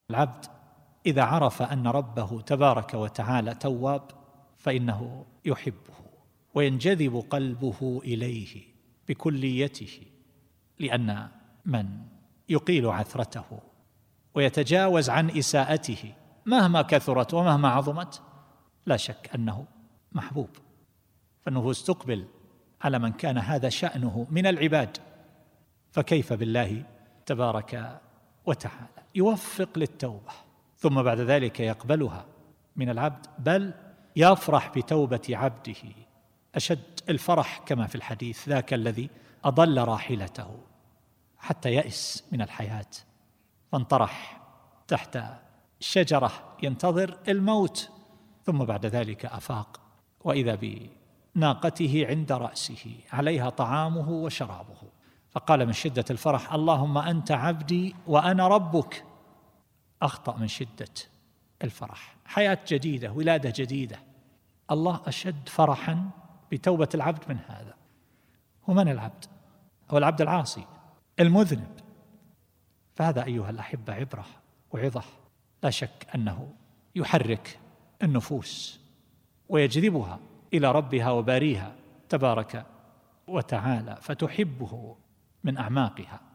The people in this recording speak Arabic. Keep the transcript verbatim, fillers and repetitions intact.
العبد إذا عرف أن ربه تبارك وتعالى تواب فإنه يحبه وينجذب قلبه إليه بكليته، لأن من يقيل عثرته ويتجاوز عن إساءته مهما كثرت ومهما عظمت لا شك أنه محبوب. فالنفوس تقبل على من كان هذا شأنه من العباد، فكيف بالله تبارك وتعالى؟ يوفق للتوبة ثم بعد ذلك يقبلها من العبد، بل يفرح بتوبة عبده أشد الفرح، كما في الحديث: ذاك الذي أضل راحلته حتى يئس من الحياة فانطرح تحت الشجرة ينتظر الموت، ثم بعد ذلك أفاق وإذا بناقته عند رأسه عليها طعامه وشرابه، فقال من شدة الفرح: اللهم أنت عبدي وأنا ربك. أخطأ من شدة الفرح. حياة جديدة، ولادة جديدة. الله أشد فرحا بتوبة العبد من هذا. ومن العبد؟ هو العبد العاصي المذنب. فهذا أيها الأحبة عبرة وعظة، لا شك أنه يحرك النفوس ويجذبها إلى ربها وباريها تبارك وتعالى، فتحبه من أعماقها.